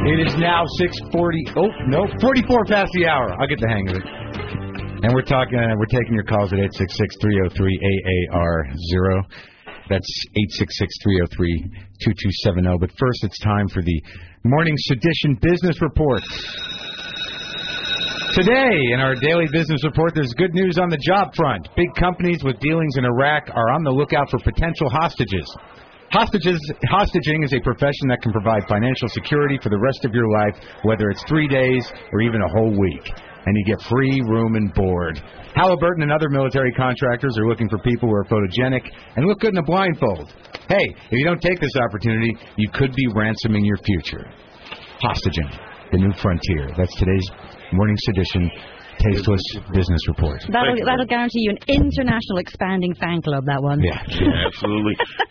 It is now 6:40. Oh, no, 44 past the hour. I'll get the hang of it. And we're taking your calls at 866-303-AAR0. That's 866-303-2270. But first, it's time for the Morning Sedition Business Report. Today, in our daily business report, there's good news on the job front. Big companies with dealings in Iraq are on the lookout for potential hostages. Hostage-hostiging is a profession that can provide financial security for the rest of your life, whether it's 3 days or even a whole week. And you get free room and board. Halliburton and other military contractors are looking for people who are photogenic and look good in a blindfold. Hey, if you don't take this opportunity, you could be ransoming your future. Hostiging, the new frontier. That's today's Morning Sedition Tasteless Business Report. That'll guarantee you an international expanding fan club, that one. Yeah, absolutely.